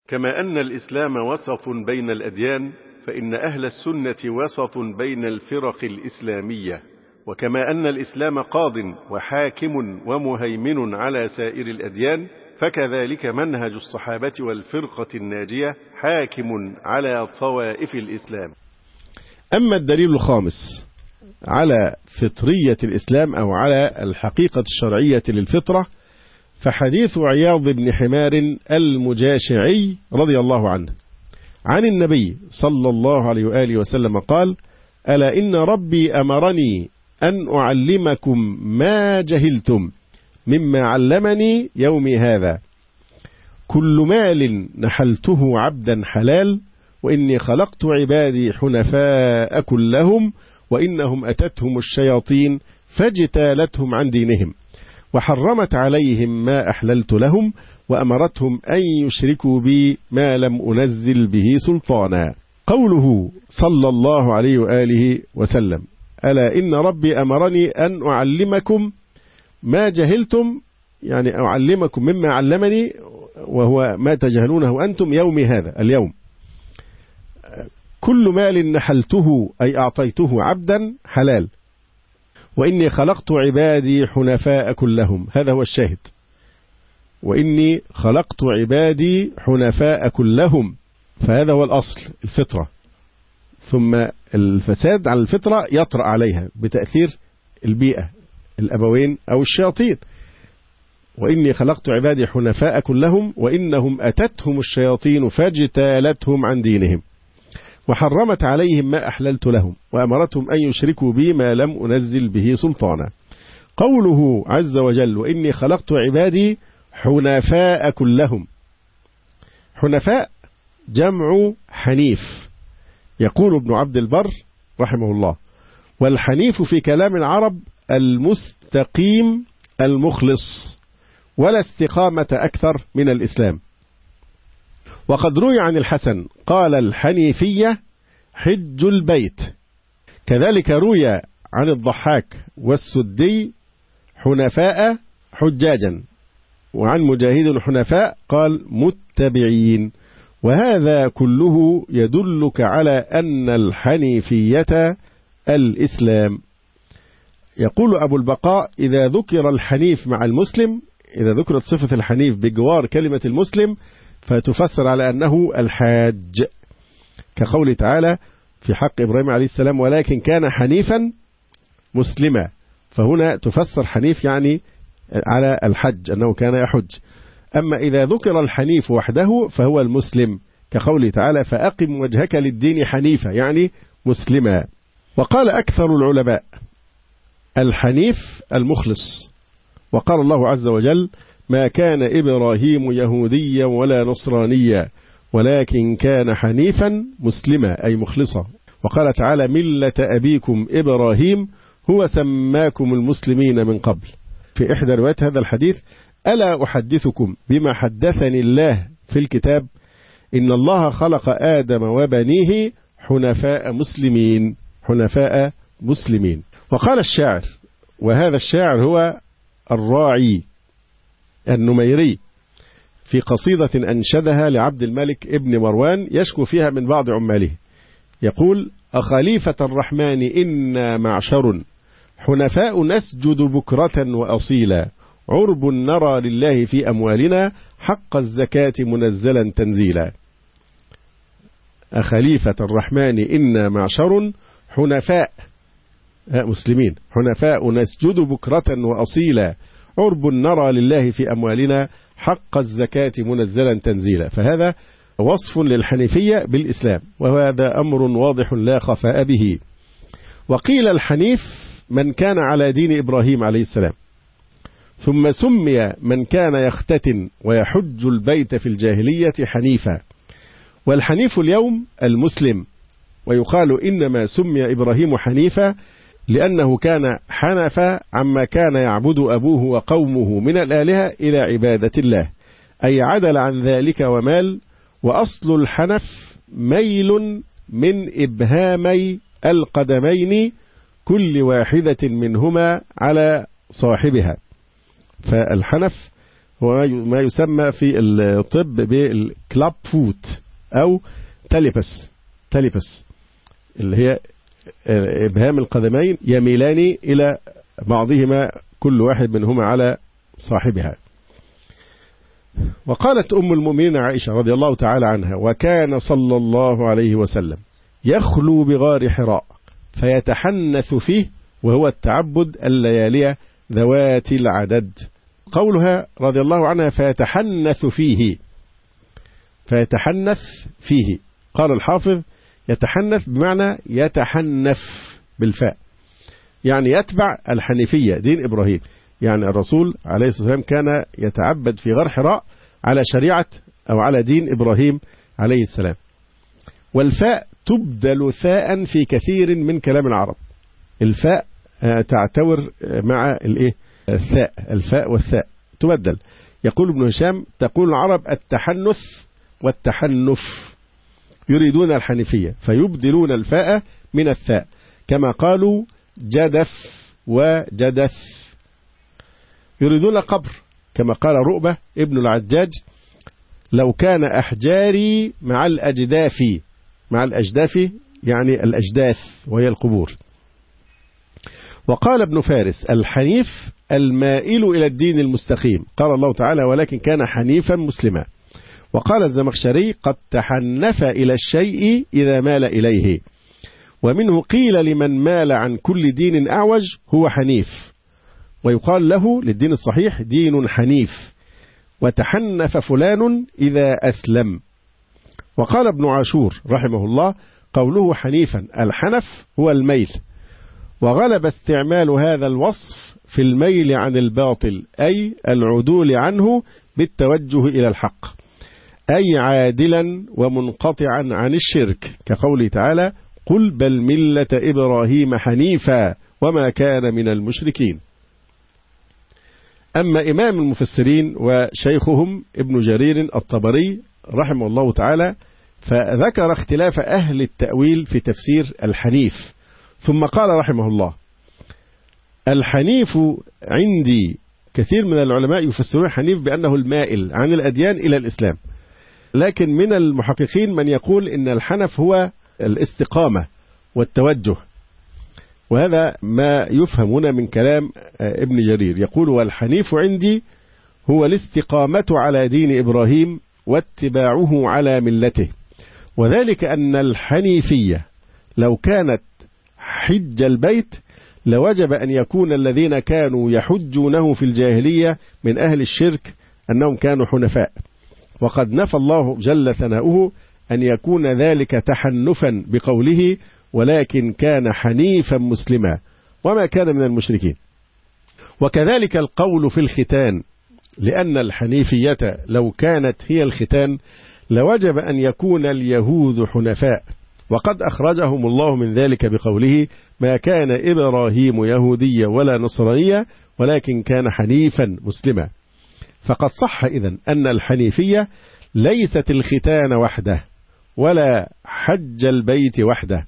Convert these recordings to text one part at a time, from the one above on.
كما أن الإسلام وسط بين الأديان، فإن أهل السنة وسط بين الفرق الإسلامية. وكما أن الإسلام قاض وحاكم ومهيمن على سائر الأديان، فكذلك منهج الصحابة والفرقة الناجية حاكم على طوائف الإسلام. أما الدليل الخامس على فطرية الإسلام أو على الحقيقة الشرعية للفطرة، فحديث عياض بن حمار المجاشعي رضي الله عنه عن النبي صلى الله عليه وآله وسلم قال: ألا إن ربي أمرني أن أعلمكم ما جهلتم مما علمني يومي هذا، كل مال نحلته عبدا حلال، وإني خلقت عبادي حنفاء كلهم، وإنهم أتتهم الشياطين فاجتالتهم عن دينهم، وحرمت عليهم ما أحللت لهم، وأمرتهم أن يشركوا بي ما لم أنزل به سلطانا. قوله صلى الله عليه وآله وسلم: ألا إن ربي أمرني أن أعلمكم ما جهلتم، يعني أعلمكم مما علمني، وهو ما تجهلونه أنتم يومي هذا اليوم. كل مال نحلته أي أعطيته عبدا حلال، وإني خلقت عبادي حنفاء كلهم، هذا هو الشاهد، وإني خلقت عبادي حنفاء كلهم، فهذا هو الأصل الفطرة، ثم الفساد على الفطرة يطرأ عليها بتأثير البيئة، الأبوين أو الشياطين. وإني خلقت عبادي حنفاء كلهم، وإنهم أتتهم الشياطين فاجتالتهم عن دينهم، وحرمت عليهم ما أحللت لهم، وأمرتهم أن يشركوا بي ما لم أنزل به سلطانا. قوله عز وجل: وإني خلقت عبادي حنفاء كلهم، حنفاء جمع حنيف. يقول ابن عبد البر رحمه الله: والحنيف في كلام العرب المستقيم المخلص، ولا استقامة أكثر من الإسلام. وقد روي عن الحسن قال: الحنيفية حج البيت. كذلك روي عن الضحاك والسدي حنفاء حجاجا، وعن مجاهد حنفاء قال متبعين. وهذا كله يدلك على أن الحنيفية الإسلام. يقول أبو البقاء: إذا ذكر الحنيف مع المسلم، إذا ذكرت صفة الحنيف بجوار كلمة المسلم، فتفسر على أنه الحاج، كقول تعالى في حق إبراهيم عليه السلام: ولكن كان حنيفا مسلما. فهنا تفسر حنيف يعني على الحج، أنه كان يحج. أما إذا ذكر الحنيف وحده فهو المسلم، كقول تعالى: فأقم وجهك للدين حنيفا، يعني مسلما. وقال أكثر العلماء: الحنيف المخلص. وقال الله عز وجل: ما كان إبراهيم يهوديا ولا نصرانيا ولكن كان حنيفا مسلما، أي مخلصا. وقال تعالى: ملة أبيكم إبراهيم هو سماكم المسلمين من قبل. في إحدى روايات هذا الحديث: ألا أحدثكم بما حدثني الله في الكتاب، إن الله خلق آدم وبنيه حنفاء مسلمين، حنفاء مسلمين. وقال الشاعر، وهذا الشاعر هو الراعي النميري، في قصيدة أنشدها لعبد الملك ابن مروان يشكو فيها من بعض عماله، يقول: أخليفة الرحمن إنا معشر حنفاء نسجد بكرة وأصيلا، عرب نرى لله في أموالنا حق الزكاة منزلا تنزيلا. أخليفة الرحمن إنا معشر حنفاء مسلمين، حنفاء نسجد بكرة وأصيلا، عرب نرى لله في أموالنا حق الزكاة منزلا تنزيلا. فهذا وصف للحنيفية بالإسلام، وهذا أمر واضح لا خفاء به. وقيل الحنيف من كان على دين إبراهيم عليه السلام، ثم سمي من كان يختتن ويحج البيت في الجاهلية حنيفا. والحنيف اليوم المسلم، ويقال إنما سمي إبراهيم حنيفا لأنه كان حنف عما كان يعبد أبوه وقومه من الآلهة إلى عبادة الله، أي عدل عن ذلك ومال. وأصل الحنف ميل من إبهامي القدمين كل واحدة منهما على صاحبها. فالحنف هو ما يسمى في الطب بالكلاب فوت أو تاليبس اللي هي إبهام القدمين يميلان إلى بعضهما كل واحد منهما على صاحبها. وقالت أم المؤمنين عائشة رضي الله تعالى عنها: وكان صلى الله عليه وسلم يخلو بغار حراء فيتحنث فيه، وهو التعبد الليالي ذوات العدد. قولها رضي الله عنها فيتحنث فيه، قال الحافظ يتحنث بمعنى يتحنف بالفاء، يعني يتبع الحنيفية دين إبراهيم. يعني الرسول عليه الصلاة والسلام كان يتعبد في غار حراء على شريعة أو على دين إبراهيم عليه السلام. والفاء تبدل ثاء في كثير من كلام العرب. الفاء تعتور مع الفاء والثاء تبدل. يقول ابن هشام: تقول العرب التحنث والتحنف، يريدون الحنيفية فيبدلون الفاء من الثاء، كما قالوا جدف وجدث. يريدون قبر، كما قال رؤبة ابن العجاج: لو كان أحجاري مع الأجداف يعني الأجداث وهي القبور. وقال ابن فارس: الحنيف المائل إلى الدين المستقيم، قال الله تعالى: ولكن كان حنيفا مسلما. وقال الزمخشري: قد تحنف إلى الشيء إذا مال إليه. ومنه قيل لمن مال عن كل دين أعوج هو حنيف، ويقال له للدين الصحيح دين حنيف. وتحنف فلان إذا أسلم. وقال ابن عاشور رحمه الله: قوله حنيفا الحنف هو الميل، وغلب استعمال هذا الوصف في الميل عن الباطل، أي العدول عنه بالتوجه إلى الحق، أي عادلا ومنقطعا عن الشرك، كقوله تعالى: قل بل ملة إبراهيم حنيفا وما كان من المشركين. أما إمام المفسرين وشيخهم ابن جرير الطبري رحمه الله تعالى فذكر اختلاف أهل التأويل في تفسير الحنيف، ثم قال رحمه الله: الحنيف عندي كثير من العلماء يفسرون الحنيف بأنه المائل عن الأديان إلى الإسلام، لكن من المحققين من يقول إن الحنف هو الاستقامة والتوجه، وهذا ما يفهم هنا من كلام ابن جرير. يقول: والحنيف عندي هو الاستقامة على دين إبراهيم واتباعه على ملته، وذلك أن الحنيفية لو كانت حج البيت لوجب أن يكون الذين كانوا يحجونه في الجاهلية من أهل الشرك أنهم كانوا حنفاء، وقد نفى الله جل ثناؤه أن يكون ذلك تحنفا بقوله: ولكن كان حنيفا مسلما وما كان من المشركين. وكذلك القول في الختان، لأن الحنيفية لو كانت هي الختان لوجب أن يكون اليهود حنفاء، وقد أخرجهم الله من ذلك بقوله: ما كان إبراهيم يهوديا ولا نصرانيا ولكن كان حنيفا مسلما. فقد صح إذن أن الحنيفية ليست الختان وحده ولا حج البيت وحده،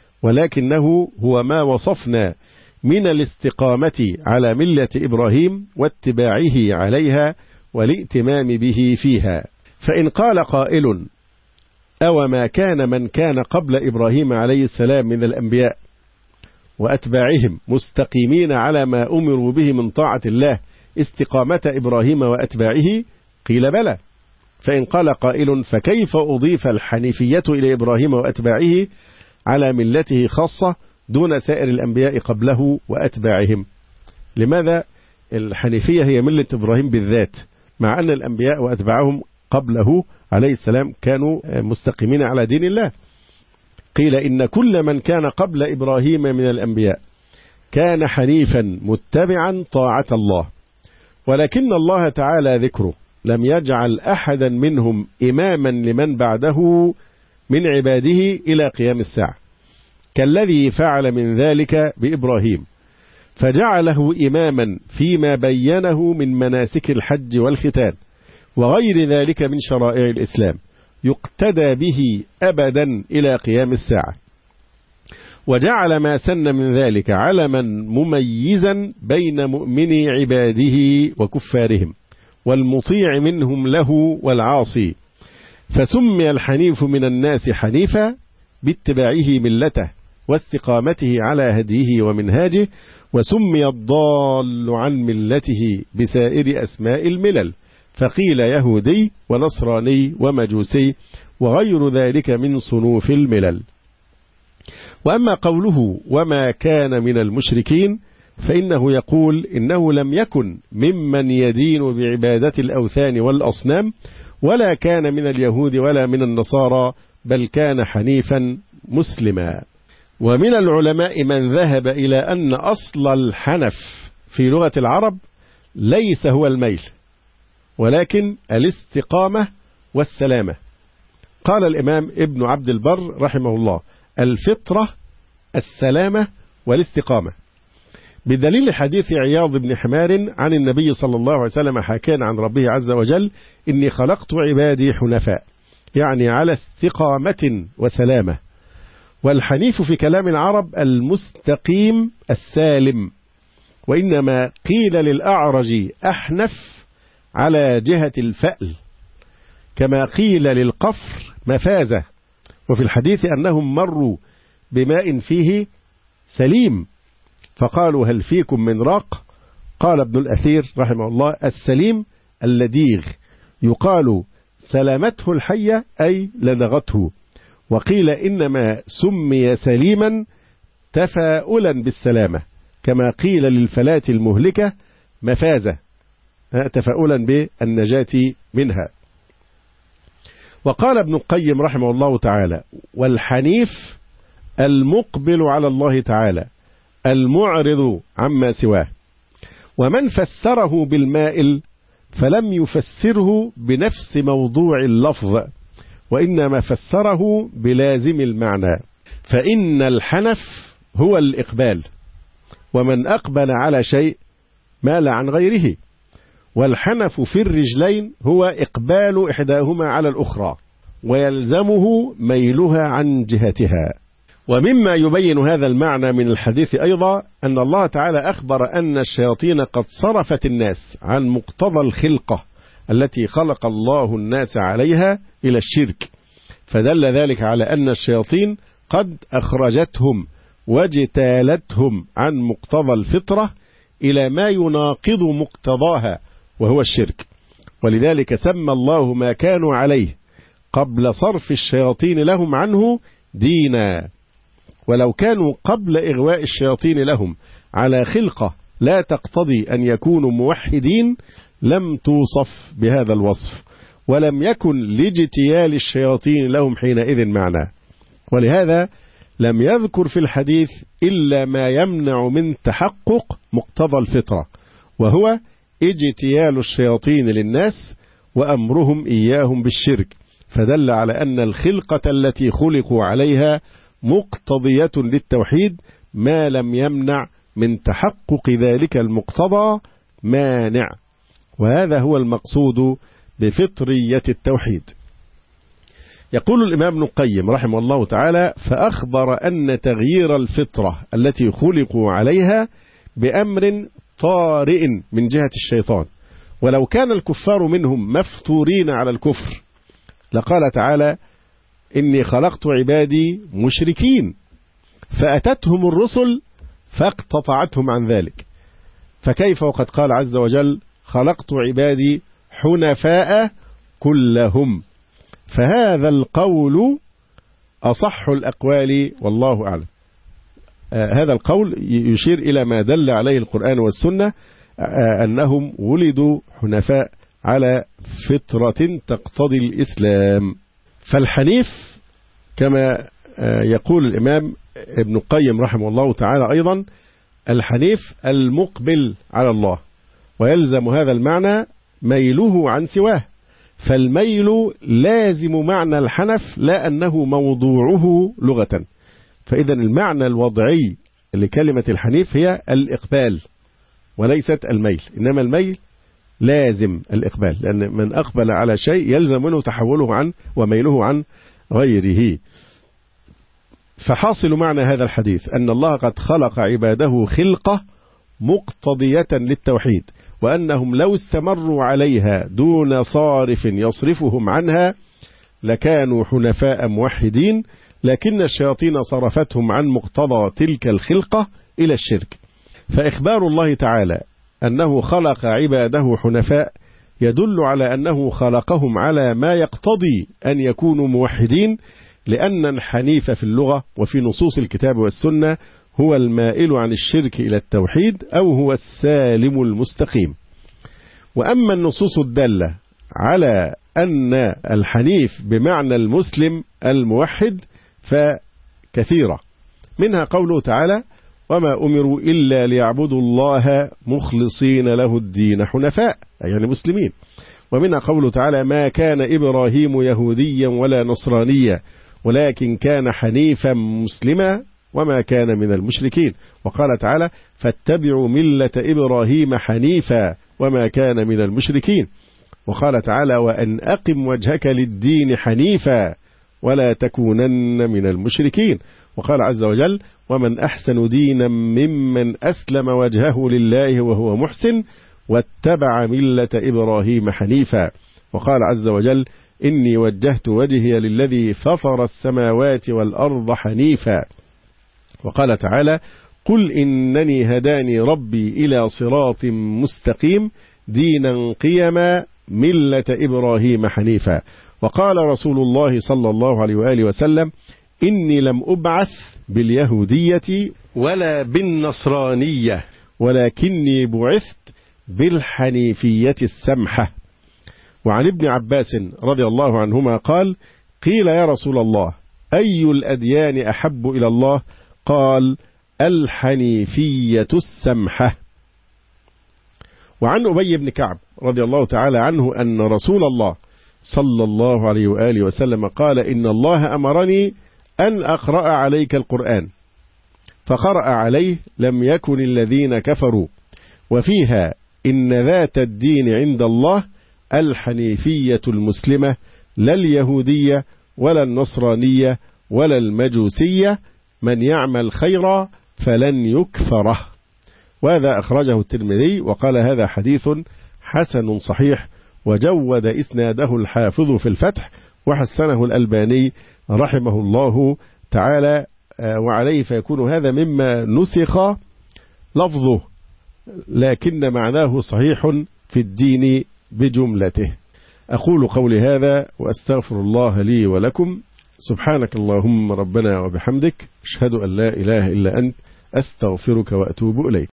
ولكنه هو ما وصفنا من الاستقامة على ملة إبراهيم واتباعه عليها والائتمام به فيها. فإن قال قائل: أو ما كان من كان قبل إبراهيم عليه السلام من الأنبياء وأتباعهم مستقيمين على ما أمروا به من طاعة الله استقامة إبراهيم وأتباعه؟ قيل: بلى. فإن قال قائل: فكيف أضيف الحنيفية إلى إبراهيم وأتباعه على ملته خاصة دون سائر الأنبياء قبله وأتباعهم؟ لماذا الحنيفية هي ملة إبراهيم بالذات مع أن الأنبياء وأتباعهم قبله عليه السلام كانوا مستقيمين على دين الله؟ قيل: إن كل من كان قبل إبراهيم من الأنبياء كان حنيفا متبعا طاعة الله، ولكن الله تعالى ذكره لم يجعل أحدا منهم إماما لمن بعده من عباده إلى قيام الساعة، كالذي فعل من ذلك بإبراهيم، فجعله إماما فيما بينه من مناسك الحج والختان وغير ذلك من شرائع الإسلام يقتدى به أبدا إلى قيام الساعة، وجعل ما سن من ذلك علما مميزا بين مؤمني عباده وكفارهم، والمطيع منهم له والعاصي، فسمي الحنيف من الناس حنيفا باتباعه ملته واستقامته على هديه ومنهاجه، وسمي الضال عن ملته بسائر أسماء الملل، فقيل يهودي ونصراني ومجوسي وغير ذلك من صنوف الملل. وأما قوله وما كان من المشركين فإنه يقول إنه لم يكن ممن يدين بعبادة الأوثان والأصنام، ولا كان من اليهود ولا من النصارى، بل كان حنيفا مسلما. ومن العلماء من ذهب إلى أن أصل الحنف في لغة العرب ليس هو الميل، ولكن الاستقامة والسلامة. قال الإمام ابن عبد البر رحمه الله: الفطرة السلامة والاستقامة، بدليل حديث عياض بن حمار عن النبي صلى الله عليه وسلم حكى عن ربه عز وجل: إني خلقت عبادي حنفاء، يعني على استقامة وسلامة. والحنيف في كلام العرب المستقيم السالم، وإنما قيل للأعرج أحنف على جهة الفأل، كما قيل للقفر مفازة. وفي الحديث أنهم مروا بماء فيه سليم فقالوا: هل فيكم من راق؟ قال ابن الأثير رحمه الله: السليم اللديغ، يقال سلامته الحية أي لدغته. وقيل إنما سمي سليما تفاؤلا بالسلامة، كما قيل للفلاة المهلكة مفازة، تفاؤلا بالنجاة منها. وقال ابن القيم رحمه الله تعالى: والحنيف المقبل على الله تعالى المعرض عما سواه. ومن فسره بالمائل فلم يفسره بنفس موضوع اللفظ، وإنما فسره بلازم المعنى، فإن الحنف هو الإقبال، ومن أقبل على شيء مال عن غيره. والحنف في الرجلين هو إقبال إحداهما على الأخرى، ويلزمه ميلها عن جهتها. ومما يبين هذا المعنى من الحديث أيضا أن الله تعالى أخبر أن الشياطين قد صرفت الناس عن مقتضى الخلقة التي خلق الله الناس عليها إلى الشرك، فدل ذلك على أن الشياطين قد أخرجتهم واجتالتهم عن مقتضى الفطرة إلى ما يناقض مقتضاها وهو الشرك. ولذلك سمى الله ما كانوا عليه قبل صرف الشياطين لهم عنه دينا. ولو كانوا قبل إغواء الشياطين لهم على خلقة لا تقتضي أن يكونوا موحدين لم توصف بهذا الوصف، ولم يكن لاجتيال الشياطين لهم حينئذ معنى. ولهذا لم يذكر في الحديث إلا ما يمنع من تحقق مقتضى الفطرة، وهو اجتيال الشياطين للناس وأمرهم إياهم بالشرك، فدل على أن الخلقة التي خلقوا عليها مقتضية للتوحيد، ما لم يمنع من تحقق ذلك المقتضى مانع. وهذا هو المقصود بفطرية التوحيد. يقول الإمام ابن القيم رحمه الله تعالى: فأخبر أن تغيير الفطرة التي خلقوا عليها بأمر طارئ من جهة الشيطان، ولو كان الكفار منهم مفطورين على الكفر لقال تعالى: إني خلقت عبادي مشركين، فأتتهم الرسل فاقتطعتهم عن ذلك، فكيف وقد قال عز وجل: خلقت عبادي حنفاء كلهم. فهذا القول أصح الأقوال والله أعلم. هذا القول يشير إلى ما دل عليه القرآن والسنة، أنهم ولدوا حنفاء على فطرة تقتضي الإسلام. فالحنيف كما يقول الإمام ابن القيم رحمه الله تعالى أيضا: الحنيف المقبل على الله، ويلزم هذا المعنى ميله عن سواه، فالميل لازم معنى الحنف لا أنه موضوعه لغة. فإذا المعنى الوضعي لكلمة الحنيف هي الإقبال وليست الميل، إنما الميل لازم الإقبال، لأن من أقبل على شيء يلزم منه تحوله عن وميله عن غيره. فحاصل معنى هذا الحديث أن الله قد خلق عباده خلقة مقتضية للتوحيد، وأنهم لو استمروا عليها دون صارف يصرفهم عنها لكانوا حنفاء موحدين، لكن الشياطين صرفتهم عن مقتضى تلك الخلقة إلى الشرك. فإخبار الله تعالى أنه خلق عباده حنفاء يدل على أنه خلقهم على ما يقتضي أن يكونوا موحدين، لأن الحنيف في اللغة وفي نصوص الكتاب والسنة هو المائل عن الشرك إلى التوحيد، أو هو السالم المستقيم. وأما النصوص الدالة على أن الحنيف بمعنى المسلم الموحد فكثيرة، منها قوله تعالى: وما أمروا إلا ليعبدوا الله مخلصين له الدين حنفاء، يعني مسلمين. ومنها قوله تعالى: ما كان إبراهيم يهوديا ولا نصرانيا ولكن كان حنيفا مسلما وما كان من المشركين. وقال تعالى: فاتبعوا ملة إبراهيم حنيفا وما كان من المشركين. وقال تعالى: وأن أقم وجهك للدين حنيفا ولا تكونن من المشركين. وقال عز وجل: ومن أحسن دينا ممن أسلم وجهه لله وهو محسن واتبع ملة إبراهيم حنيفا. وقال عز وجل: إني وجهت وجهي للذي فطر السماوات والأرض حنيفا. وقال تعالى: قل إنني هداني ربي إلى صراط مستقيم دينا قيما ملة إبراهيم حنيفا. وقال رسول الله صلى الله عليه وآله وسلم: إني لم أبعث باليهودية ولا بالنصرانية ولكني بعثت بالحنيفية السمحة. وعن ابن عباس رضي الله عنهما قال: قيل يا رسول الله أي الأديان أحب إلى الله؟ قال: الحنيفية السمحة. وعن أبي بن كعب رضي الله تعالى عنه أن رسول الله صلى الله عليه وآله وسلم قال: إن الله أمرني أن أقرأ عليك القرآن، فقرأ عليه: لم يكن الذين كفروا، وفيها: إن ذات الدين عند الله الحنيفية المسلمة، لا اليهودية ولا النصرانية ولا المجوسية، من يعمل خيرا فلن يكفره. وهذا أخرجه الترمذي وقال: هذا حديث حسن صحيح، وجود إسناده الحافظ في الفتح وحسنه الألباني رحمه الله تعالى، وعليه فيكون هذا مما نسخ لفظه لكن معناه صحيح في الدين بجملته. أقول قولي هذا وأستغفر الله لي ولكم. سبحانك اللهم ربنا وبحمدك، أشهد أن لا إله إلا أنت، أستغفرك وأتوب إليك.